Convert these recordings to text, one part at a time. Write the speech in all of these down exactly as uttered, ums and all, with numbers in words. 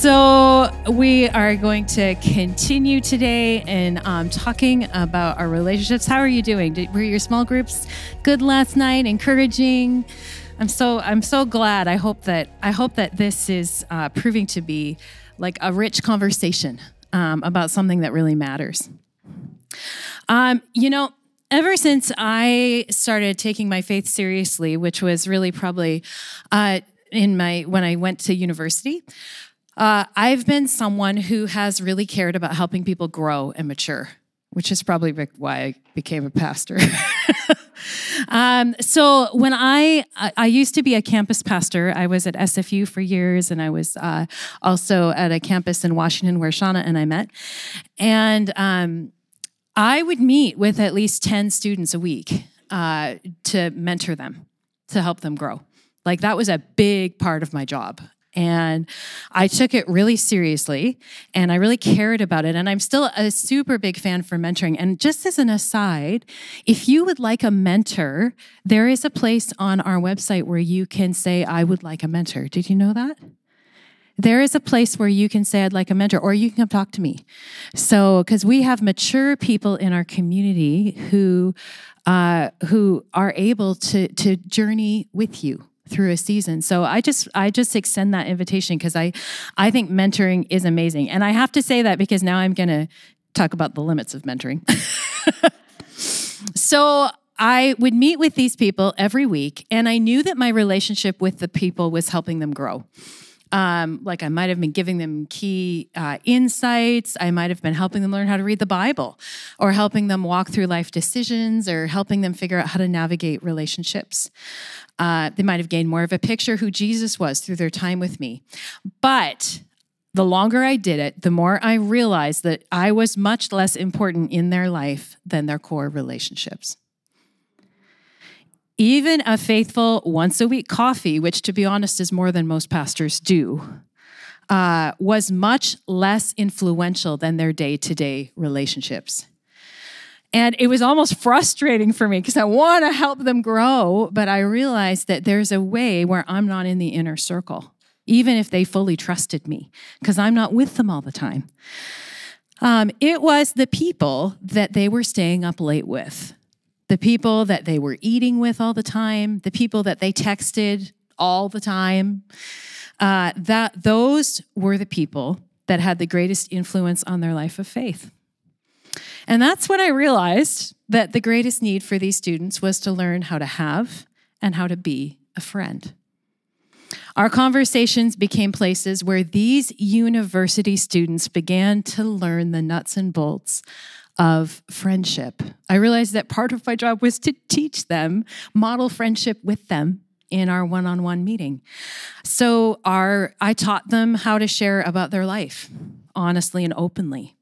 So we are going to continue today in um, talking about our relationships. How are you doing? Did, were your small groups good last night? Encouraging? I'm so I'm so glad. I hope that I hope that this is uh, proving to be like a rich conversation um, about something that really matters. Um, you know, ever since I started taking my faith seriously, which was really probably uh, in my when I went to university. Uh, I've been someone who has really cared about helping people grow and mature, which is probably why I became a pastor. um, so when I, I used to be a campus pastor, I was at S F U for years, and I was uh, also at a campus in Washington where Shauna and I met. And um, I would meet with at least ten students a week uh, to mentor them, to help them grow. Like that was a big part of my job. And I took it really seriously, and I really cared about it. And I'm still a super big fan for mentoring. And just as an aside, if you would like a mentor, there is a place on our website where you can say, I would like a mentor. Did you know that? There is a place where you can say, I'd like a mentor, or you can come talk to me. So, because we have mature people in our community who, uh, who are able to, to journey with you through a season. So I just I just extend that invitation because I, I think mentoring is amazing. And I have to say that because now I'm going to talk about the limits of mentoring. So I would meet with these people every week, and I knew that my relationship with the people was helping them grow. Um, like I might have been giving them key uh, insights. I might have been helping them learn how to read the Bible, or helping them walk through life decisions, or helping them figure out how to navigate relationships. Uh, they might have gained more of a picture who Jesus was through their time with me. But the longer I did it, the more I realized that I was much less important in their life than their core relationships. Even a faithful once-a-week coffee, which, to be honest, is more than most pastors do, uh, was much less influential than their day-to-day relationships. And it was almost frustrating for me because I want to help them grow, but I realized that there's a way where I'm not in the inner circle, even if they fully trusted me, because I'm not with them all the time. Um, it was the people that they were staying up late with, the people that they were eating with all the time, the people that they texted all the time. Uh, that those were the people that had the greatest influence on their life of faith. And that's when I realized that the greatest need for these students was to learn how to have and how to be a friend. Our conversations became places where these university students began to learn the nuts and bolts of friendship. I realized that part of my job was to teach them, model friendship with them in our one-on-one meeting. So our, I taught them how to share about their life, honestly and openly.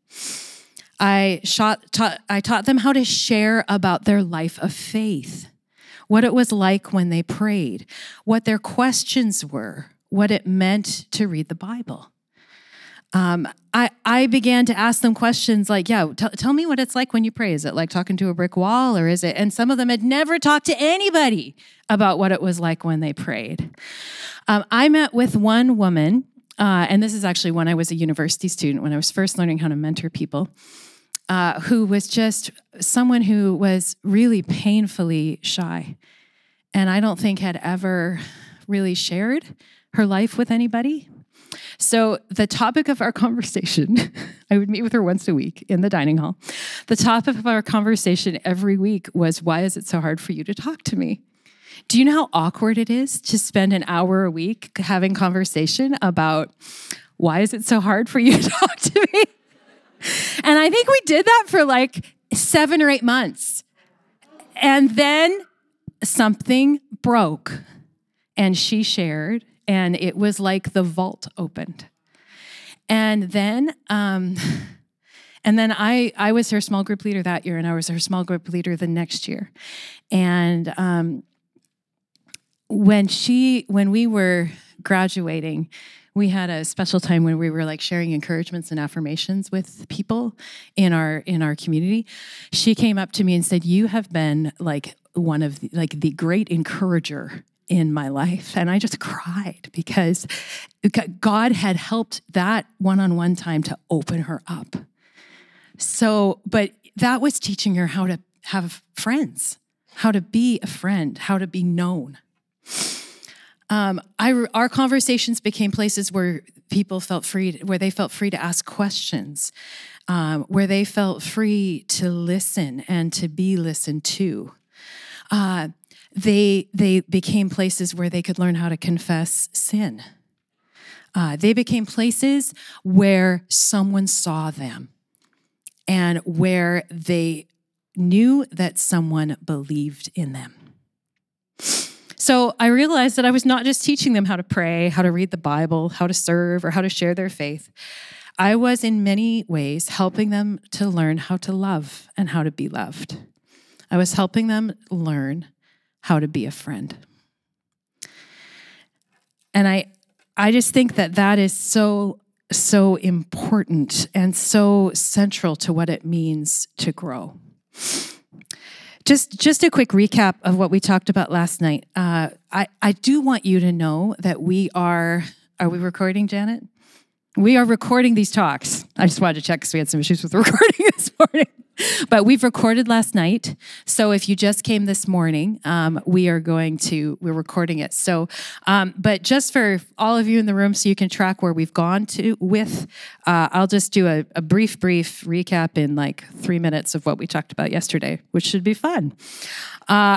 I, shot, taught, I taught them how to share about their life of faith, what it was like when they prayed, what their questions were, what it meant to read the Bible. Um, I, I began to ask them questions like, yeah, t- tell me what it's like when you pray. Is it like talking to a brick wall, or is it? And some of them had never talked to anybody about what it was like when they prayed. Um, I met with one woman, uh, and this is actually when I was a university student, when I was first learning how to mentor people. Uh, who was just someone who was really painfully shy, and I don't think had ever really shared her life with anybody. So the topic of our conversation, I would meet with her once a week in the dining hall. The topic of our conversation every week was, why is it so hard for you to talk to me? Do you know how awkward it is to spend an hour a week having conversation about why is it so hard for you to talk to me? And I think we did that for like seven or eight months. And then something broke, and she shared, and it was like the vault opened. And then, um, and then I, I was her small group leader that year, and I was her small group leader the next year. And um, when she, when we were graduating, we had a special time when we were like sharing encouragements and affirmations with people in our in our community. She came up to me and said, "You have been like one of the, like the great encourager in my life. And I just cried because God had helped that one-on-one time to open her up. So, but that was teaching her how to have friends, how to be a friend, how to be known. Um, I, our conversations became places where people felt free, where they felt free to ask questions, um, where they felt free to listen and to be listened to. Uh, they they became places where they could learn how to confess sin. Uh, they became places where someone saw them and where they knew that someone believed in them. So I realized that I was not just teaching them how to pray, how to read the Bible, how to serve, or how to share their faith. I was in many ways helping them to learn how to love and how to be loved. I was helping them learn how to be a friend. And I I just think that that is so, so important and so central to what it means to grow. Just, just a quick recap of what we talked about last night. Uh, I, I do want you to know that we are, are we recording, Janet? We are recording these talks. I just wanted to check because we had some issues with recording this morning. But we've recorded last night. So if you just came this morning, um, we are going to, we're recording it. So, um, but just for all of you in the room so you can track where we've gone to with, uh, I'll just do a, a brief, brief recap in like three minutes of what we talked about yesterday, which should be fun. Uh,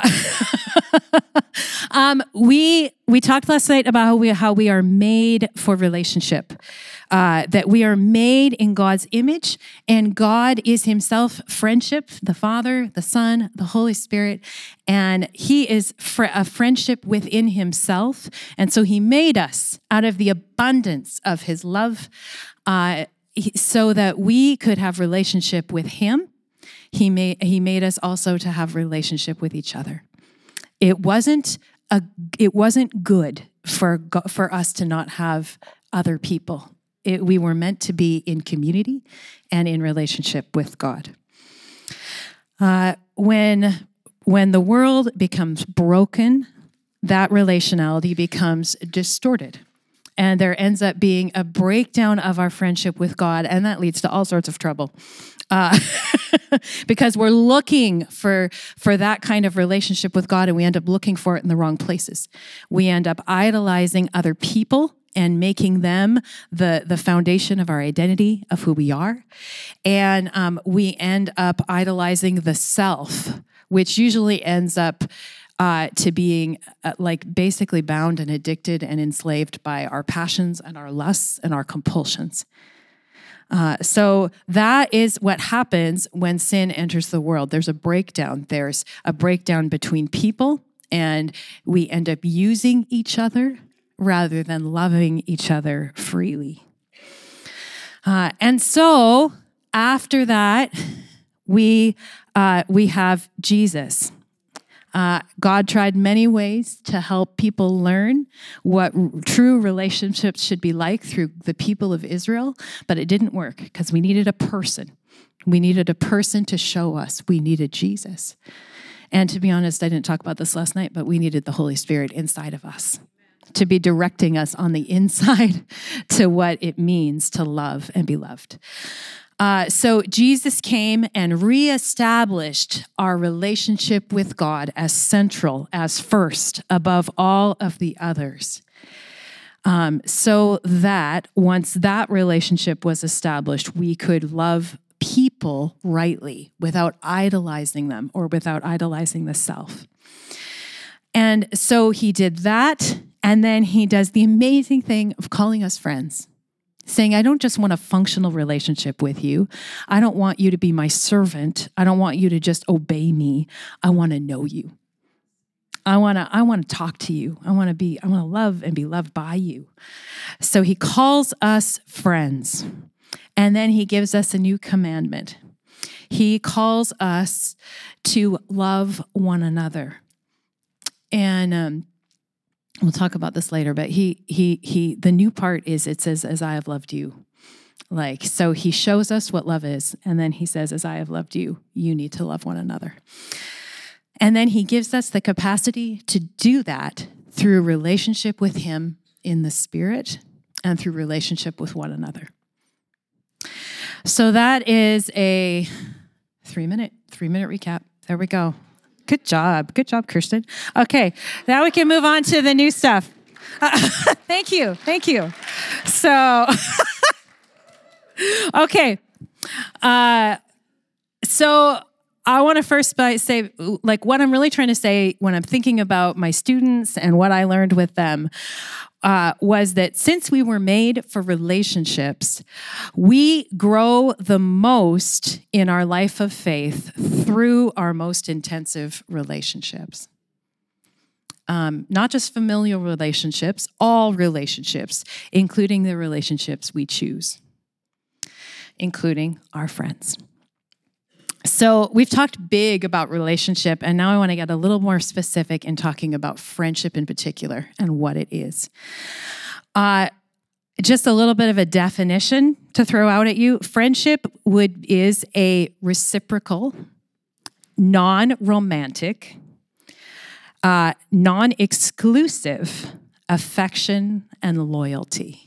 um, we we talked last night about how we how we are made for relationship, uh, that we are made in God's image, and God is Himself friendship, the Father, the Son, the Holy Spirit, and He is fr- a friendship within Himself, and so He made us out of the abundance of His love, uh, so that we could have relationship with Him. He made he made us also to have relationship with each other. It wasn't a it wasn't good for for us to not have other people. It, we were meant to be in community and in relationship with God. Uh, when when the world becomes broken, that relationality becomes distorted. And there ends up being a breakdown of our friendship with God, and that leads to all sorts of trouble. Uh, because we're looking for, for that kind of relationship with God, and we end up looking for it in the wrong places. We end up idolizing other people and making them the, the foundation of our identity, of who we are. And um, we end up idolizing the self, which usually ends up Uh, to being uh, like basically bound and addicted and enslaved by our passions and our lusts and our compulsions. Uh, so that is what happens when sin enters the world. There's a breakdown. There's a breakdown between people, and we end up using each other rather than loving each other freely. Uh, and so after that, we uh, we have Jesus. Uh, God tried many ways to help people learn what r- true relationships should be like through the people of Israel, but it didn't work because we needed a person. We needed a person to show us. We needed Jesus. And to be honest, I didn't talk about this last night, but we needed the Holy Spirit inside of us to be directing us on the inside to what it means to love and be loved. Uh, so Jesus came and reestablished our relationship with God as central, as first, above all of the others. Um, so that once that relationship was established, we could love people rightly without idolizing them or without idolizing the self. And so he did that, and then he does the amazing thing of calling us friends. Saying, I don't just want a functional relationship with you. I don't want you to be my servant. I don't want you to just obey me. I want to know you. I want to I want to talk to you. I want to be I want to love and be loved by you. So he calls us friends. And then he gives us a new commandment. He calls us to love one another. And um we'll talk about this later, but he, he, he, the new part is it says, as I have loved you. Like, so he shows us what love is. And then he says, as I have loved you, you need to love one another. And then he gives us the capacity to do that through relationship with him in the Spirit and through relationship with one another. So that is a three minute, three minute recap. There we go. Good job. Good job, Kirsten. Okay, now we can move on to the new stuff. Uh, thank you. Thank you. So, okay. Uh, so I want to first say, like, what I'm really trying to say when I'm thinking about my students and what I learned with them uh, was that since we were made for relationships, we grow the most in our life of faith through our most intensive relationships. Um, not just familial relationships, all relationships, including the relationships we choose, including our friends. So we've talked big about relationship, and now I want to get a little more specific in talking about friendship in particular and what it is. Uh, just a little bit of a definition to throw out at you. Friendship would is a reciprocal, non-romantic, uh, non-exclusive affection and loyalty.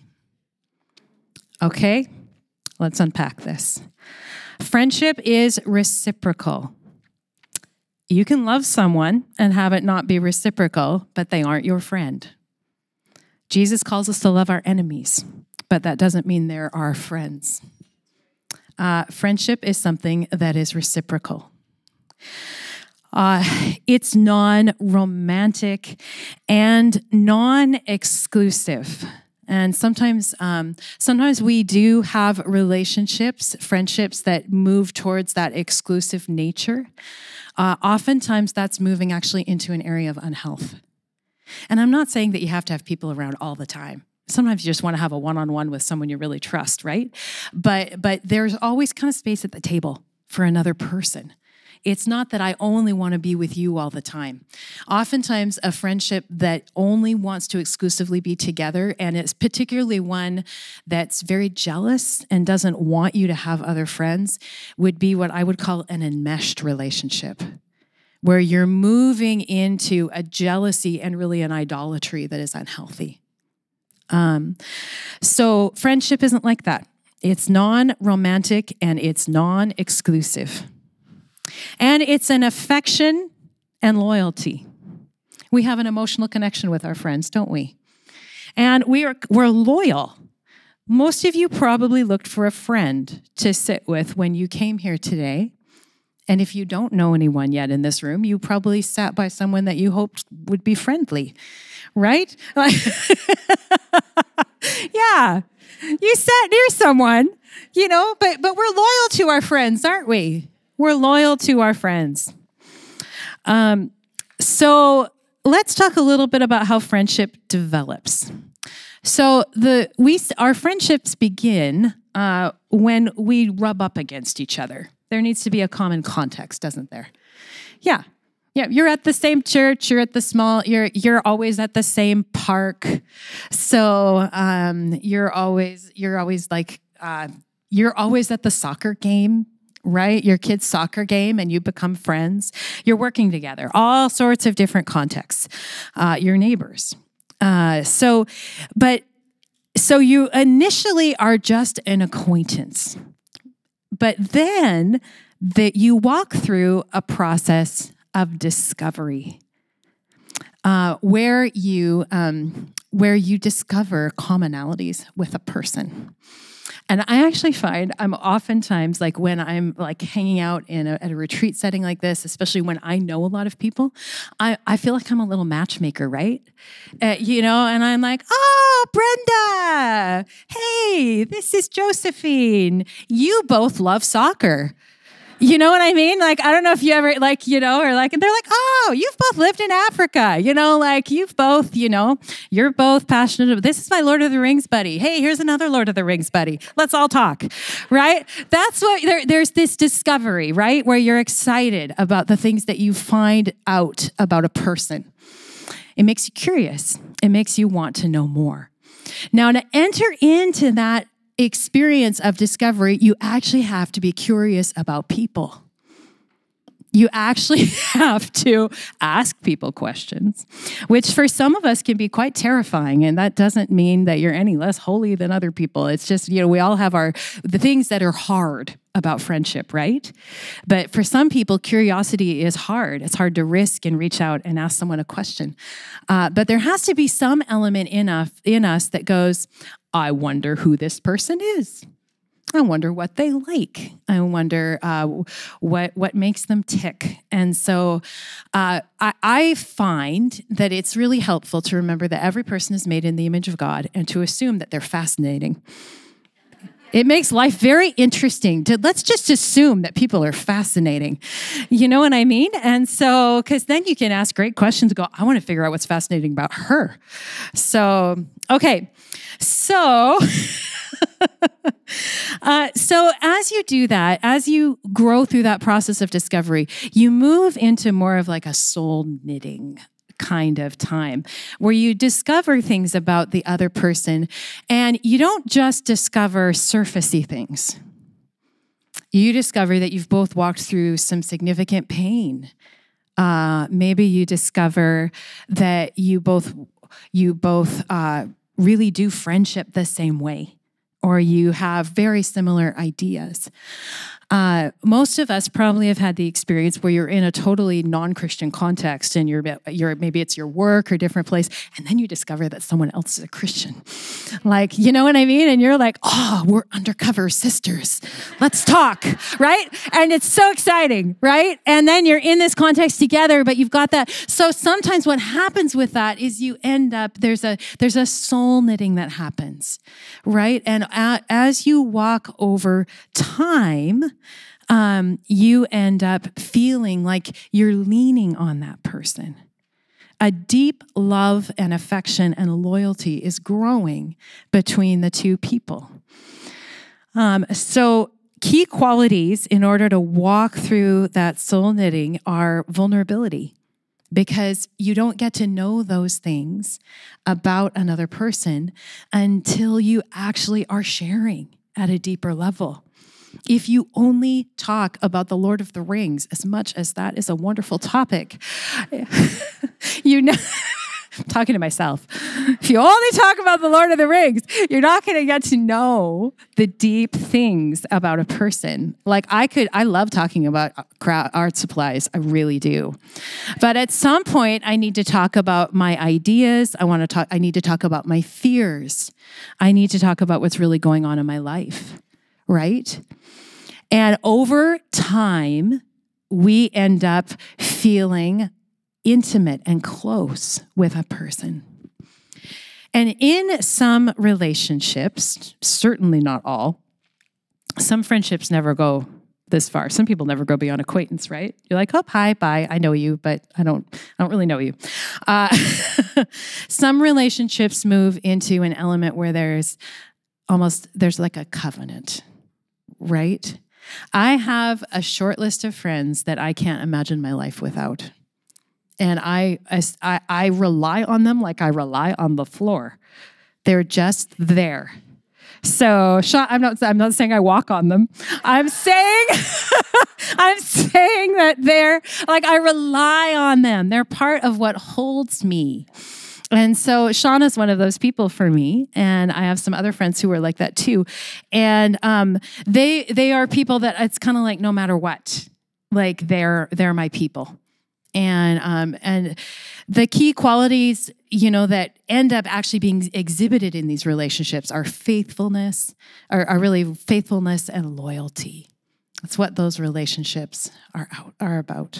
Okay, let's unpack this. Friendship is reciprocal. You can love someone and have it not be reciprocal, but they aren't your friend. Jesus calls us to love our enemies, but that doesn't mean they're our friends. Uh, friendship is something that is reciprocal. Uh, it's non-romantic and non-exclusive. And sometimes, um, sometimes we do have relationships, friendships that move towards that exclusive nature. Uh, oftentimes, that's moving actually into an area of unhealth. And I'm not saying that you have to have people around all the time. Sometimes you just want to have a one-on-one with someone you really trust, right? But but there's always kind of space at the table for another person. It's not that I only want to be with you all the time. Oftentimes, a friendship that only wants to exclusively be together, and it's particularly one that's very jealous and doesn't want you to have other friends, would be what I would call an enmeshed relationship, where you're moving into a jealousy and really an idolatry that is unhealthy. Um, so friendship isn't like that. It's non-romantic and it's non-exclusive. And it's an affection and loyalty. We have an emotional connection with our friends, don't we? And we are, we're loyal. Most of you probably looked for a friend to sit with when you came here today. And if you don't know anyone yet in this room, you probably sat by someone that you hoped would be friendly, right? Like, yeah, you sat near someone, you know, but but we're loyal to our friends, aren't we? We're loyal to our friends. Um, so let's talk a little bit about how friendship develops. So the we our friendships begin uh, when we rub up against each other. There needs to be a common context, doesn't there? Yeah. Yeah, you're at the same church, you're at the small, you're you're always at the same park. So um, you're always, you're always like, uh, you're always at the soccer game, right? Your kid's soccer game, and you become friends. You're working together, all sorts of different contexts. Uh, your neighbors. Uh, so, but, so you initially are just an acquaintance. But then that you walk through a process of discovery, uh, where you um, where you discover commonalities with a person. And I actually find I'm oftentimes, like when I'm like hanging out in a, at a retreat setting like this, especially when I know a lot of people, I, I feel like I'm a little matchmaker, right? Uh, you know, and I'm like, oh, Brenda, hey, this is Josephine. You both love soccer. You know what I mean? Like, I don't know if you ever, like, you know, or like, and they're like, oh, you've both lived in Africa. You know, like, you've both, you know, you're both passionate. This is my Lord of the Rings buddy. Hey, here's another Lord of the Rings buddy. Let's all talk, right? That's what, there, there's this discovery, right? Where you're excited about the things that you find out about a person. It makes you curious. It makes you want to know more. Now, to enter into that experience of discovery, you actually have to be curious about people. You actually have to ask people questions, which for some of us can be quite terrifying. And that doesn't mean that you're any less holy than other people. It's just, you know, we all have our, the things that are hard about friendship, right? But for some people, curiosity is hard. It's hard to risk and reach out and ask someone a question. Uh, but there has to be some element in us, in us that goes, I wonder who this person is. I wonder what they like. I wonder uh, what what makes them tick. And so uh, I, I find that it's really helpful to remember that every person is made in the image of God and to assume that they're fascinating. It makes life very interesting. To, let's just assume that people are fascinating. You know what I mean? And so, because then you can ask great questions and go, I want to figure out what's fascinating about her. So, okay. So... uh, so as you do that, as you grow through that process of discovery, you move into more of like a soul knitting kind of time where you discover things about the other person, and you don't just discover surfacey things. You discover that you've both walked through some significant pain. Uh, maybe you discover that you both you both uh, really do friendship the same way, or you have very similar ideas. Uh, most of us probably have had the experience where you're in a totally non-Christian context and you're, you're maybe it's your work or different place, and then you discover that someone else is a Christian. Like, you know what I mean? And you're like, oh, we're undercover sisters. Let's talk, right? And it's so exciting, right? And then you're in this context together, but you've got that. So sometimes what happens with that is you end up, there's a there's a soul knitting that happens, right? And a, as you walk over time, Um, you end up feeling like you're leaning on that person. A deep love and affection and loyalty is growing between the two people. Um, so key qualities in order to walk through that soul knitting are vulnerability, because you don't get to know those things about another person until you actually are sharing at a deeper level. If you only talk about the Lord of the Rings, as much as that is a wonderful topic, you know, I'm talking to myself. If you only talk about the Lord of the Rings, you're not going to get to know the deep things about a person. Like I could, I love talking about art supplies. I really do. But at some point, I need to talk about my ideas. I want to talk, I need to talk about my fears. I need to talk about what's really going on in my life, right? And over time, we end up feeling intimate and close with a person. And in some relationships, certainly not all, some friendships never go this far. Some people never go beyond acquaintance, right? You're like, oh, hi, bye. I know you, but I don't, I don't really know you. Uh, some relationships move into an element where there's almost, there's like a covenant, right? I have a short list of friends that I can't imagine my life without. And I, I, I rely on them like I rely on the floor. They're just there. So I'm not, I'm not saying I walk on them. I'm saying, I'm saying that they're, like I rely on them. They're part of what holds me. And so Shauna's one of those people for me, and I have some other friends who are like that too. And um, they they are people that it's kind of like no matter what, like they're they're my people. And um, and the key qualities, you know, that end up actually being exhibited in these relationships are faithfulness, are, are really faithfulness and loyalty. That's what those relationships are out, are about.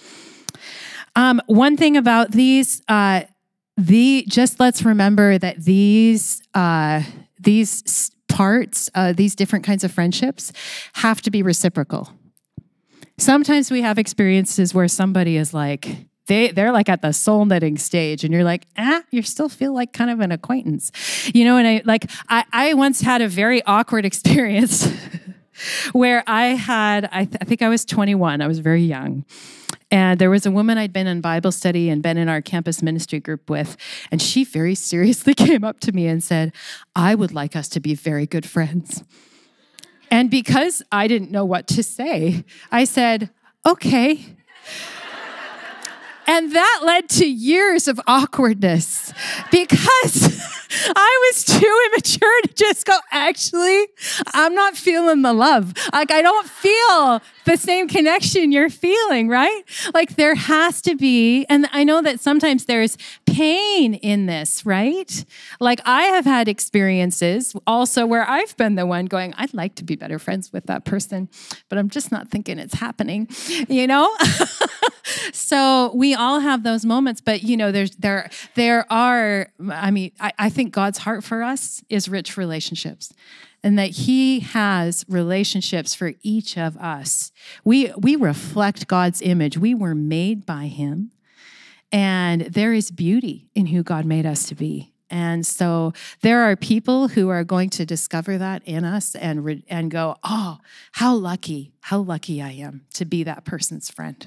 Um, one thing about these. Uh, The just let's remember that these uh, these parts, uh, these different kinds of friendships, have to be reciprocal. Sometimes we have experiences where somebody is like they they're like at the soul knitting stage, and you're like, ah, you still feel like kind of an acquaintance, you know. And I like I I once had a very awkward experience where I had I, th- I think I was twenty-one. I was very young. And there was a woman I'd been in Bible study and been in our campus ministry group with, and she very seriously came up to me and said, I would like us to be very good friends. And because I didn't know what to say, I said, okay. And that led to years of awkwardness because I was too immature to just go, actually, I'm not feeling the love. Like, I don't feel the same connection you're feeling, right? Like, there has to be, and I know that sometimes there's pain in this, right? Like, I have had experiences also where I've been the one going, I'd like to be better friends with that person, but I'm just not thinking it's happening, you know? So we all have those moments, but you know, there's there there are. I mean, I, I think God's heart for us is rich relationships, and that He has relationships for each of us. We we reflect God's image. We were made by Him, and there is beauty in who God made us to be. And so there are people who are going to discover that in us and re- and go, oh, how lucky, how lucky I am to be that person's friend.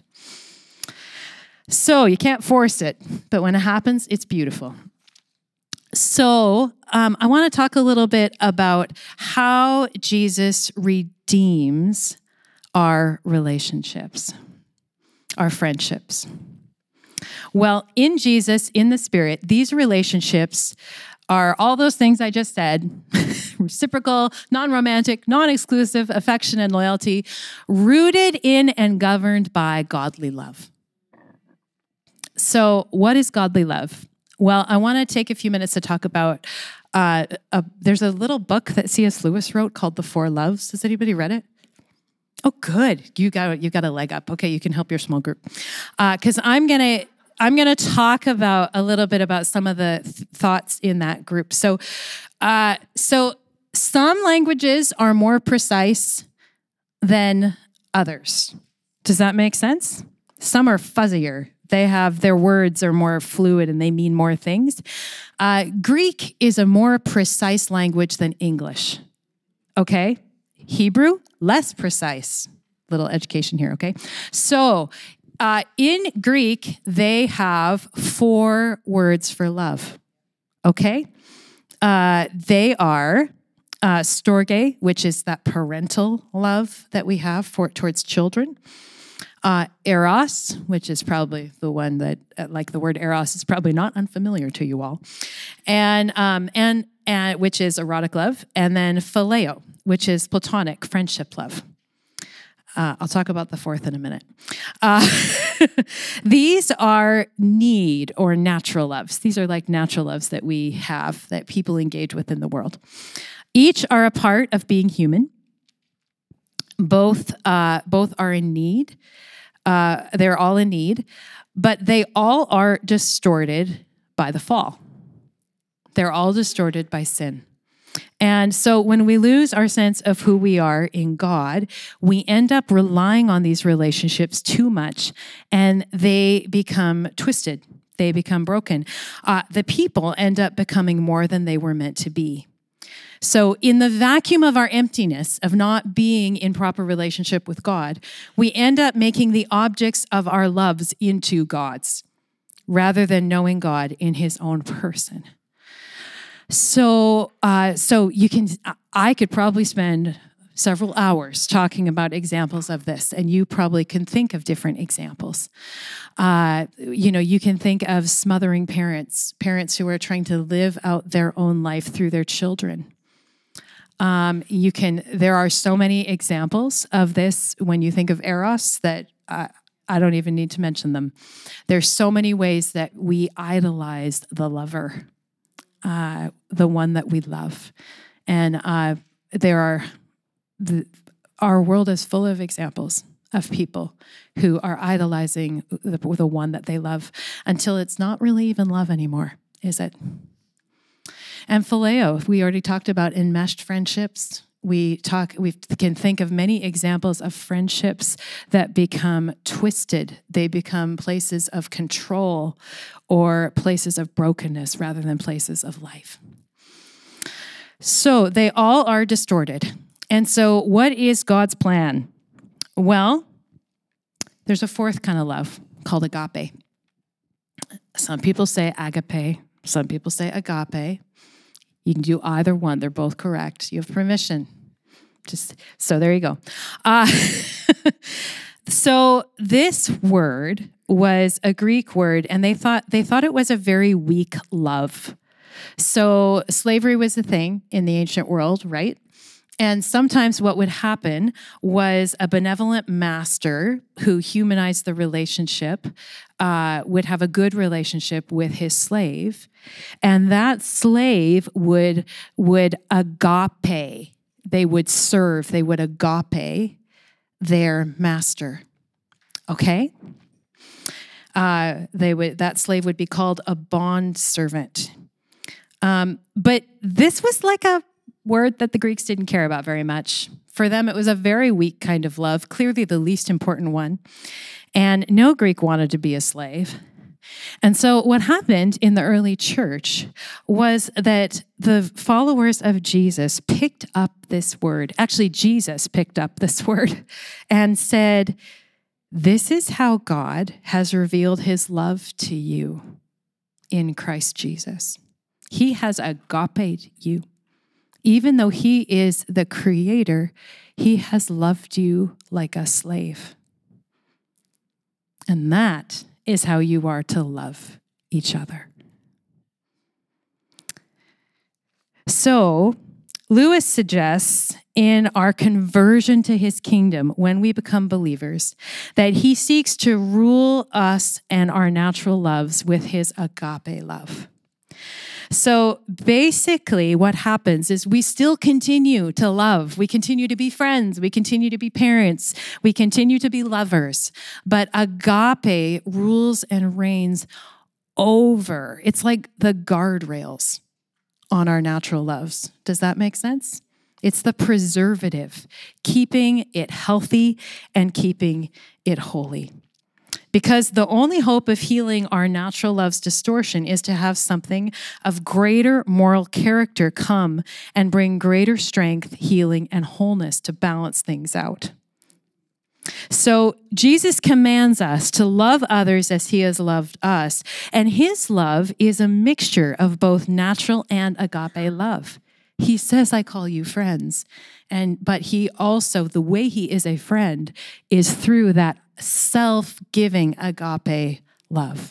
So you can't force it, but when it happens, it's beautiful. So um, I want to talk a little bit about how Jesus redeems our relationships, our friendships. Well, in Jesus, in the Spirit, these relationships are all those things I just said: reciprocal, non-romantic, non-exclusive, affection and loyalty, rooted in and governed by godly love. So what is godly love? Well, I want to take a few minutes to talk about, uh, a, there's a little book that C S Lewis wrote called The Four Loves. Has anybody read it? Oh, good. You got you got a leg up. Okay, you can help your small group. Because uh, I'm going to I'm going to talk about a little bit about some of the th- thoughts in that group. So, uh, so some languages are more precise than others. Does that make sense? Some are fuzzier. They have, their words are more fluid and they mean more things. Uh, Greek is a more precise language than English, okay? Hebrew, less precise. Little education here, okay? So uh, in Greek, they have four words for love, okay? Uh, they are uh, storge, which is that parental love that we have for towards children. Uh, eros, which is probably the one that, uh, like the word eros, is probably not unfamiliar to you all, and um, and and which is erotic love, and then phileo, which is platonic friendship love. Uh, I'll talk about the fourth in a minute. Uh, these are need or natural loves. These are like natural loves that we have that people engage with in the world. Each are a part of being human. Both uh, both are in need. Uh, they're all in need, but they all are distorted by the fall. They're all distorted by sin. And so when we lose our sense of who we are in God, we end up relying on these relationships too much, and they become twisted. They become broken. Uh, the people end up becoming more than they were meant to be. So in the vacuum of our emptiness, of not being in proper relationship with God, we end up making the objects of our loves into gods, rather than knowing God in His own person. So, uh, so you can, I could probably spend several hours talking about examples of this, and you probably can think of different examples. Uh, you know, you can think of smothering parents, parents who are trying to live out their own life through their children. Um, you can, there are so many examples of this when you think of eros that uh, I don't even need to mention them. There's so many ways that we idolize the lover, uh, the one that we love. And uh, there are, the, our world is full of examples of people who are idolizing the, the one that they love until it's not really even love anymore, is it? And phileo, we already talked about enmeshed friendships. We talk. We can think of many examples of friendships that become twisted. They become places of control or places of brokenness rather than places of life. So they all are distorted. And so what is God's plan? Well, there's a fourth kind of love called agape. Some people say agape. Some people say agape. You can do either one. They're both correct. You have permission. Just so there you go. Uh, So this word was a Greek word, and they thought they thought it was a very weak love. So slavery was a thing in the ancient world, right? And sometimes what would happen was a benevolent master who humanized the relationship uh, would have a good relationship with his slave. And that slave would, would agape, they would serve, they would agape their master. Okay? Uh, they would that slave would be called a bond servant. Um, but this was like a word that the Greeks didn't care about very much. For them, it was a very weak kind of love, clearly the least important one. And no Greek wanted to be a slave. And so what happened in the early church was that the followers of Jesus picked up this word. Actually, Jesus picked up this word and said, "This is how God has revealed his love to you in Christ Jesus. He has agaped you. Even though he is the creator, he has loved you like a slave." And that is how you are to love each other. So, Lewis suggests in our conversion to his kingdom, when we become believers, that he seeks to rule us and our natural loves with his agape love. So basically what happens is we still continue to love. We continue to be friends. We continue to be parents. We continue to be lovers. But agape rules and reigns over. It's like the guardrails on our natural loves. Does that make sense? It's the preservative, keeping it healthy and keeping it holy. Because the only hope of healing our natural love's distortion is to have something of greater moral character come and bring greater strength, healing, and wholeness to balance things out. So Jesus commands us to love others as he has loved us. And his love is a mixture of both natural and agape love. He says, "I call you friends." And but he also, the way he is a friend is through that self-giving agape love.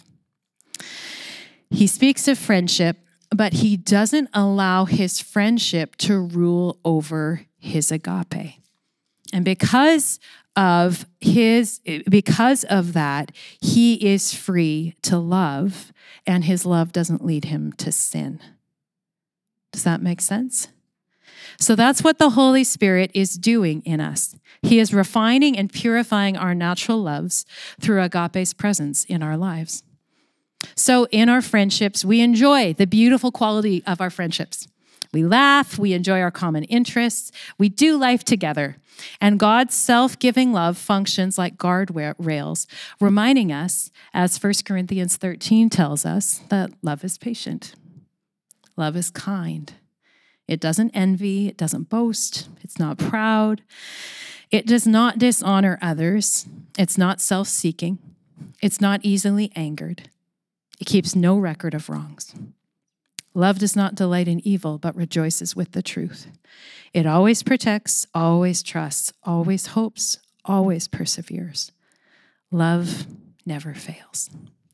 He speaks of friendship, but he doesn't allow his friendship to rule over his agape. And because of his, because of that, he is free to love, and his love doesn't lead him to sin. Does that make sense? So that's what the Holy Spirit is doing in us. He is refining and purifying our natural loves through agape's presence in our lives. So in our friendships, we enjoy the beautiful quality of our friendships. We laugh, we enjoy our common interests, we do life together. And God's self-giving love functions like guardrails, reminding us, as First Corinthians thirteen tells us, that love is patient. Love is kind. It doesn't envy. It doesn't boast. It's not proud. It does not dishonor others. It's not self-seeking. It's not easily angered. It keeps no record of wrongs. Love does not delight in evil, but rejoices with the truth. It always protects, always trusts, always hopes, always perseveres. Love never fails.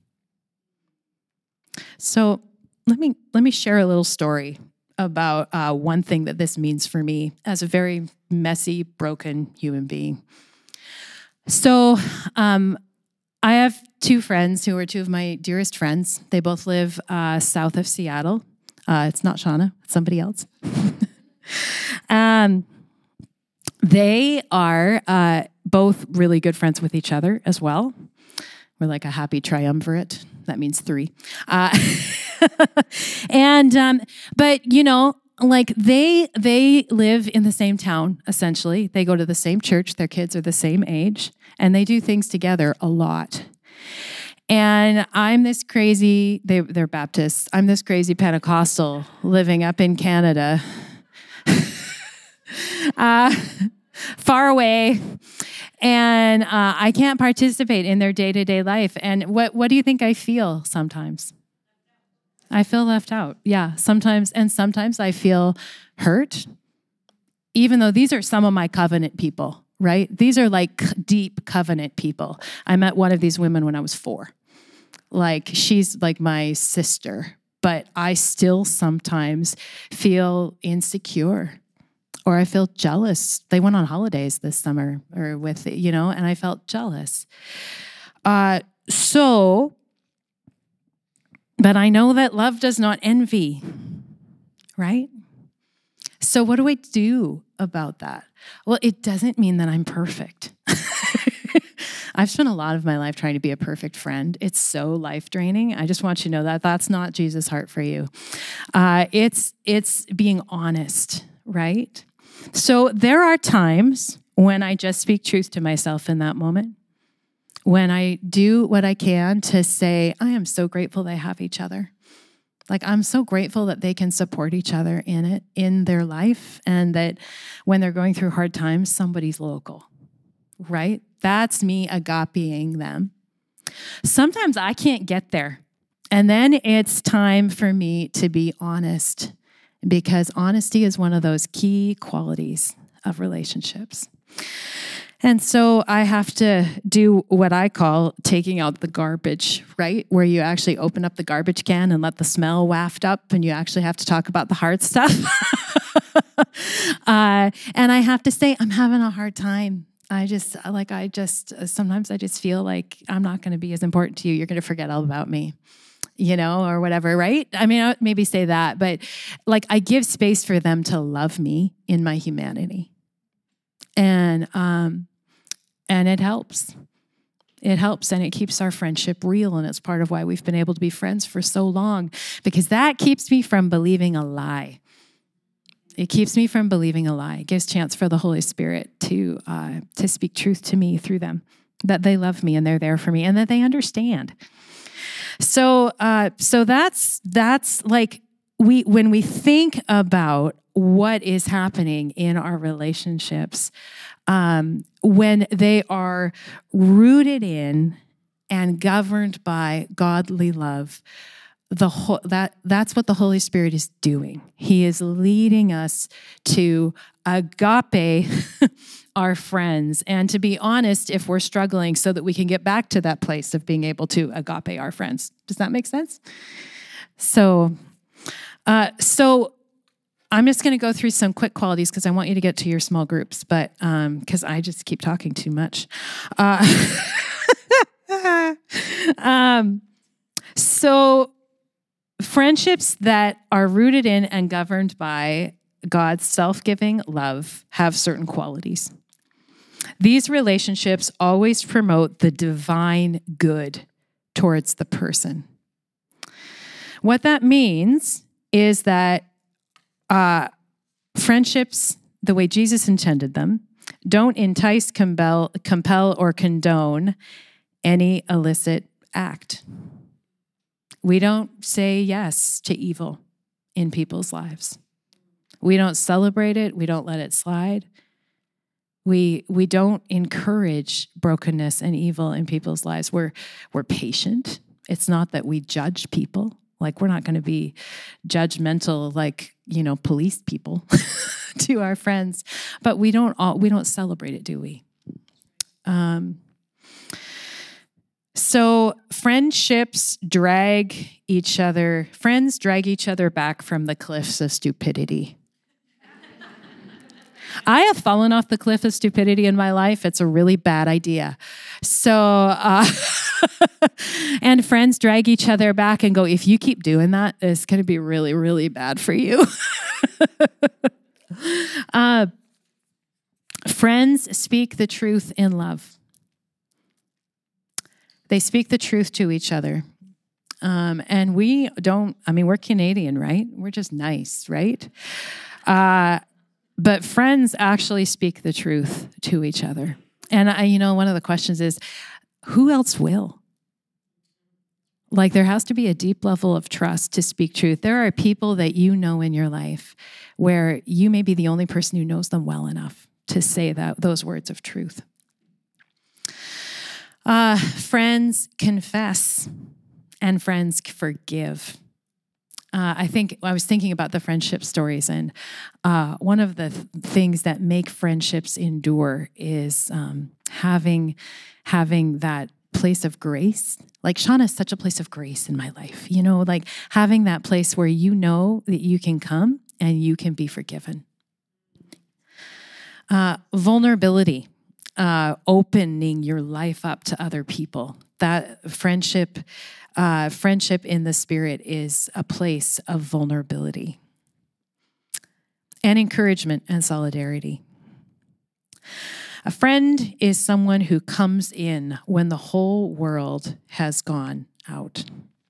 So let me let me share a little story about uh, one thing that this means for me as a very messy, broken human being. So um, I have two friends who are two of my dearest friends. They both live uh, south of Seattle. Uh, it's not Shauna, it's somebody else. um, they are uh, both really good friends with each other as well. We're like a happy triumvirate. That means three. Uh, and, um, but, you know, like they, they live in the same town, essentially. They go to the same church. Their kids are the same age, and they do things together a lot. And I'm this crazy, they, they're Baptists. I'm this crazy Pentecostal living up in Canada, uh, far away. And uh, I can't participate in their day-to-day life. And what, what do you think I feel sometimes? I feel left out. Yeah, sometimes. And sometimes I feel hurt, even though these are some of my covenant people, right? These are like deep covenant people. I met one of these women when I was four. Like, she's like my sister, but I still sometimes feel insecure or I feel jealous. They went on holidays this summer or with, you know, and I felt jealous. Uh, so, but I know that love does not envy, right? So what do I do about that? Well, it doesn't mean that I'm perfect. I've spent a lot of my life trying to be a perfect friend. It's so life draining. I just want you to know that that's not Jesus' heart for you. Uh, it's it's being honest, right? So there are times when I just speak truth to myself in that moment, when I do what I can to say, I am so grateful they have each other. Like, I'm so grateful that they can support each other in it, in their life, and that when they're going through hard times, somebody's local, right? That's me agapeing them. Sometimes I can't get there. And then it's time for me to be honest, because honesty is one of those key qualities of relationships. And so I have to do what I call taking out the garbage, right? Where you actually open up the garbage can and let the smell waft up, and you actually have to talk about the hard stuff. uh, and I have to say, I'm having a hard time. I just, like, I just, sometimes I just feel like I'm not going to be as important to you. You're going to forget all about me, you know, or whatever, right? I mean, I would maybe say that, but like, I give space for them to love me in my humanity. And, um, and it helps. It helps, and it keeps our friendship real, and it's part of why we've been able to be friends for so long, because that keeps me from believing a lie. It keeps me from believing a lie. It gives chance for the Holy Spirit to uh, to speak truth to me through them, that they love me and they're there for me and that they understand. So, uh, so that's that's like we when we think about what is happening in our relationships, um, when they are rooted in and governed by godly love. The whole, that that's what the Holy Spirit is doing. He is leading us to agape our friends, and to be honest if we're struggling, so that we can get back to that place of being able to agape our friends. Does that make sense? So, uh, so I'm just going to go through some quick qualities because I want you to get to your small groups, but because um, I just keep talking too much. Uh, um, so. Friendships that are rooted in and governed by God's self-giving love have certain qualities. These relationships always promote the divine good towards the person. What that means is that uh, friendships, the way Jesus intended them, don't entice, compel, compel, or condone any illicit act. We don't say yes to evil in people's lives. We don't celebrate it. We don't let it slide. We we don't encourage brokenness and evil in people's lives. We're we're patient. It's not that we judge people. Like, we're not going to be judgmental, like, you know, police people to our friends. But we don't all, we don't celebrate it, do we? Um. So friendships drag each other, friends drag each other back from the cliffs of stupidity. I have fallen off the cliff of stupidity in my life. It's a really bad idea. So, uh, and friends drag each other back and go, if you keep doing that, it's going to be really, really bad for you. uh, friends speak the truth in love. They speak the truth to each other. Um, and we don't, I mean, we're Canadian, right? We're just nice, right? Uh, but friends actually speak the truth to each other. And I, you know, one of the questions is, who else will? Like, there has to be a deep level of trust to speak truth. There are people that you know in your life where you may be the only person who knows them well enough to say that those words of truth. Uh, friends confess and friends forgive. Uh, I think I was thinking about the friendship stories, and uh, one of the th- things that make friendships endure is um, having having that place of grace. Like Shauna is such a place of grace in my life, you know, like having that place where you know that you can come and you can be forgiven. Uh, vulnerability, uh, opening your life up to other people. That friendship. Uh, friendship in the Spirit is a place of vulnerability and encouragement and solidarity. A friend is someone who comes in when the whole world has gone out.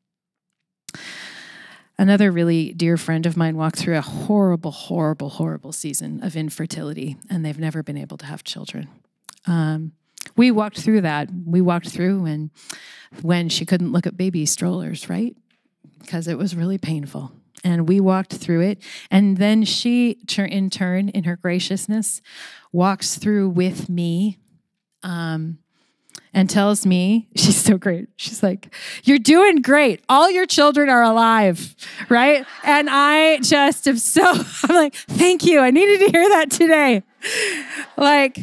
Another really dear friend of mine walked through a horrible, horrible, horrible season of infertility, and they've never been able to have children. Um, we walked through that. We walked through and when she couldn't look at baby strollers, right? Because it was really painful. And we walked through it. And then she, in turn, in her graciousness, walks through with me um, and tells me, she's so great. She's like, you're doing great. All your children are alive, right? And I just am so, I'm like, thank you. I needed to hear that today. Like,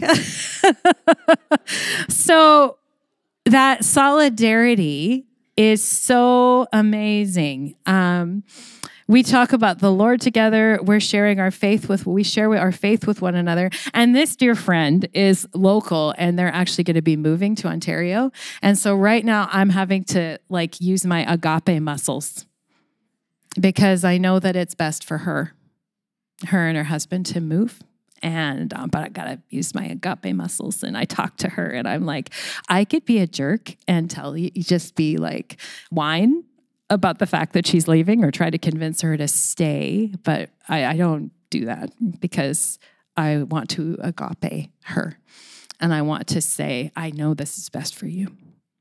so that solidarity is so amazing. Um, we talk about the Lord together. We're sharing our faith with, we share our faith with one another. And this dear friend is local and they're actually going to be moving to Ontario. And so right now I'm having to like use my agape muscles because I know that it's best for her, her and her husband to move. And, um, but I gotta use my agape muscles. And I talk to her and I'm like, I could be a jerk and tell you, just be like, whine about the fact that she's leaving or try to convince her to stay. But I, I don't do that because I want to agape her. And I want to say, I know this is best for you.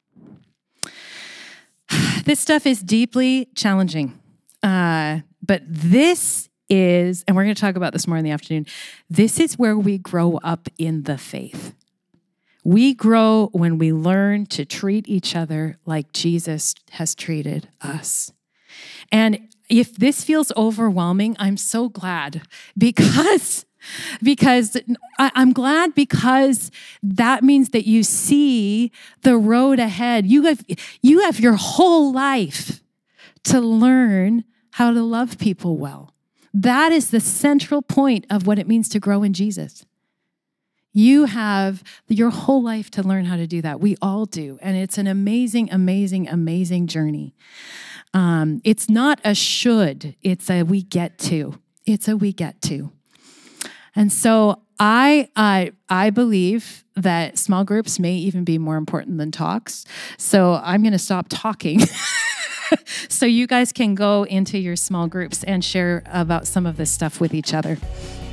This stuff is deeply challenging. Uh, but this is, and we're going to talk about this more in the afternoon, this is where we grow up in the faith. We grow when we learn to treat each other like Jesus has treated us. And if this feels overwhelming, I'm so glad because, because I, I'm glad because that means that you see the road ahead. You have, you have your whole life to learn how to love people well. That is the central point of what it means to grow in Jesus. You have your whole life to learn how to do that. We all do. And it's an amazing, amazing, amazing journey. Um, it's not a should. It's a we get to. It's a we get to. And so I, I, I believe that small groups may even be more important than talks. So I'm going to stop talking. So you guys can go into your small groups and share about some of this stuff with each other.